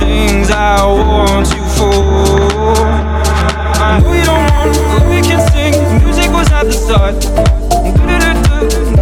things I want you for. I know you don't want, but we can sing. Music was at the start. Do-do-do-do.